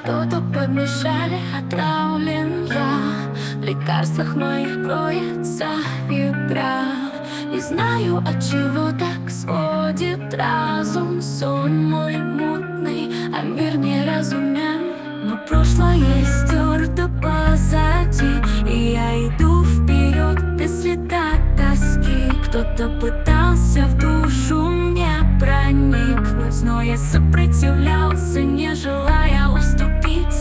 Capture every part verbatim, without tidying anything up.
Что-то подмешали, отравлен я. В лекарствах моих кроется игра. Не знаю, от чего так сводит разум. Сон мой мутный, а мир неразумен. Но прошлое стерто позади, и я иду вперед без следа тоски. Кто-то пытался в душу мне проникнуть, но я сопротивлялся, не желая уступить.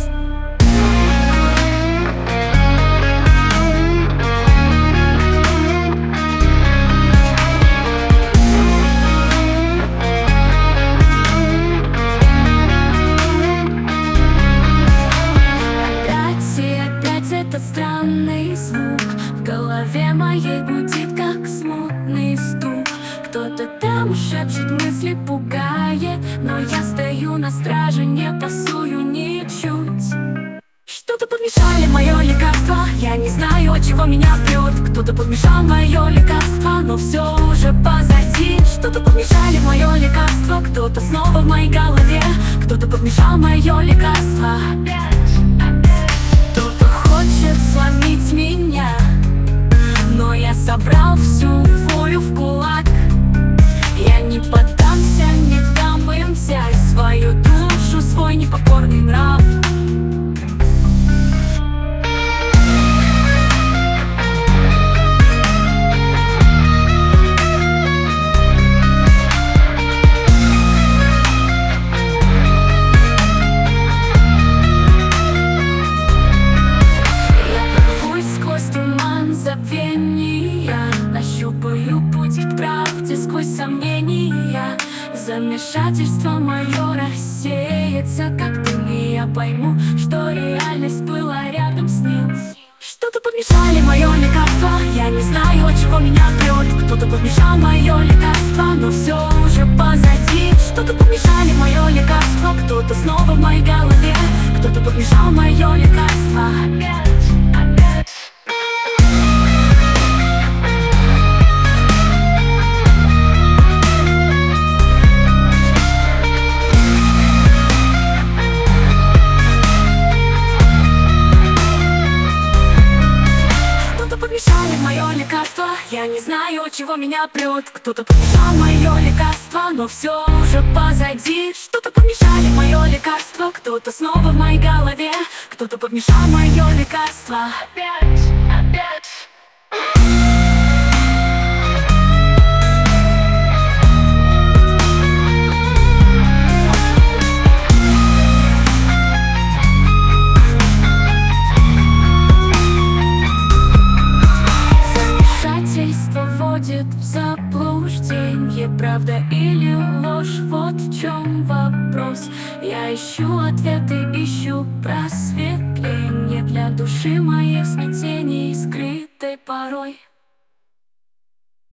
Этот странный звук в голове моей гудит, как смутный стук. Кто-то там шепчет, мысли пугает, но я стою на страже, не пасую ничуть. Что-то подмешали мое лекарство, я не знаю, от чего меня прет. Кто-то подмешал мое лекарство, но все уже позади. Что-то подмешали мое лекарство, кто-то снова в моей голове. Кто-то подмешал мое лекарство. Хочет сломить меня, но я собрал всю волю в кулак. Я не поддамся, не дам им взять свою душу, свой непокорный нрав. Нащупаю путь к правде сквозь сомнения. Замешательство мое рассеется, как дым, и я пойму, что реальность была рядом с ним. Что-то подмешали мое лекарство, я не знаю, от чего меня прет. Кто-то подмешал мое лекарство, но все уже позади. Что-то подмешали мое лекарство, кто-то снова в моей голове. Кто-то подмешал мое лекарство. Подмешали мое лекарство, я не знаю, от чего меня прет. Кто-то подмешал мое лекарство, но все уже позади. Что-то подмешали мое лекарство, кто-то снова в моей голове. Кто-то подмешал мое лекарство. Опять, опять. Вводит в заблуждение, правда или ложь, вот в чем вопрос. Я ищу ответы, ищу просветление для души моей в смятении, скрытой порой.